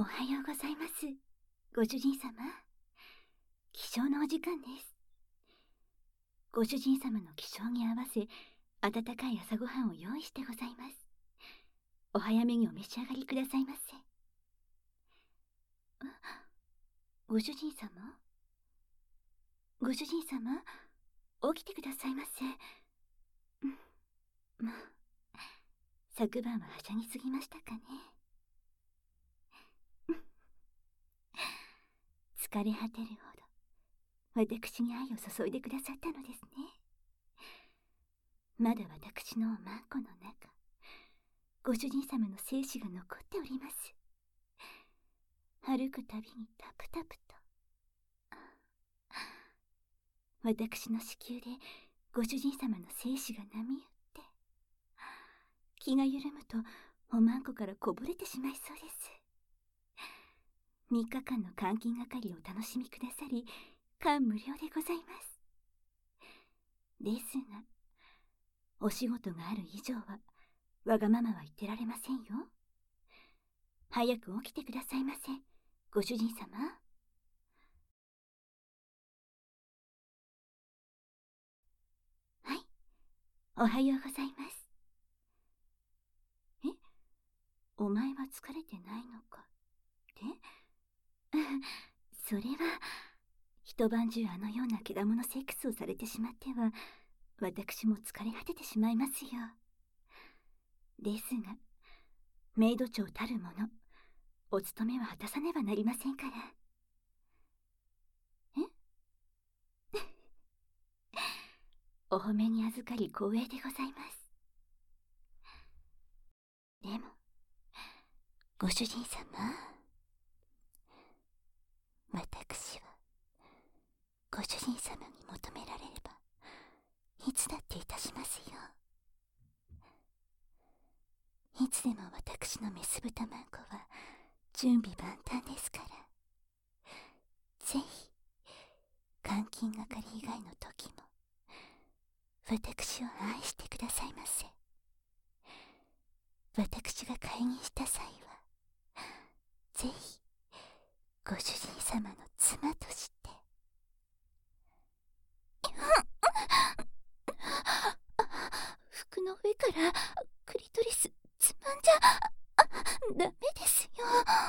おはようございます。ご主人様。起床のお時間です。ご主人様の起床に合わせ、温かい朝ごはんを用意してございます。お早めにお召し上がりくださいませ。ご主人様？ご主人様、起きてくださいませ。もう、昨晩ははしゃぎすぎましたかね。疲れ果てるほど、私に愛を注いでくださったのですね。まだ私のおまんこの中、ご主人様の精子が残っております。歩くたびにタプタプと。私の子宮でご主人様の精子が波打って、気が緩むとおまんこからこぼれてしまいそうです。3日間の監禁係をお楽しみくださり、感無量でございます。ですが、お仕事がある以上は、わがままは言ってられませんよ。早く起きてくださいませ、ご主人様。はい、おはようございます。え、お前は疲れてないのかってそれは、一晩中あのようなけだものセックスをされてしまっては、私も疲れ果ててしまいますよ。ですが、メイド長たるもの、お務めは果たさねばなりませんから。お褒めに預かり光栄でございます。でも、ご主人様、私は、ご主人様に求められれば、いつだっていたしますよ。いつでも私のメス豚まんこは、準備万端ですから。ぜひ、監禁係以外の時も、私を愛してくださいませ。私が解任した際は、ぜひ、ご主人様の妻として。服の上からクリトリスつまんじゃダメですよ。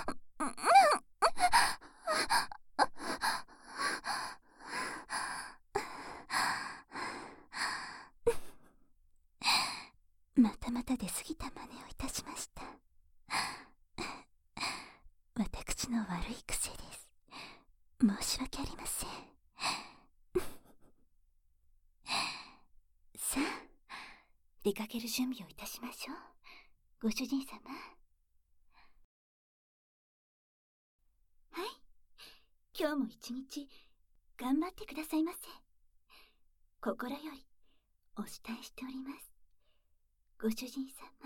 またまた出過ぎた真似をいたしました。私の悪い癖です。申し訳ありません。さあ、出かける準備をいたしましょう。ご主人様。はい、今日も一日頑張ってくださいませ。心よりお慕いしております、ご主人様。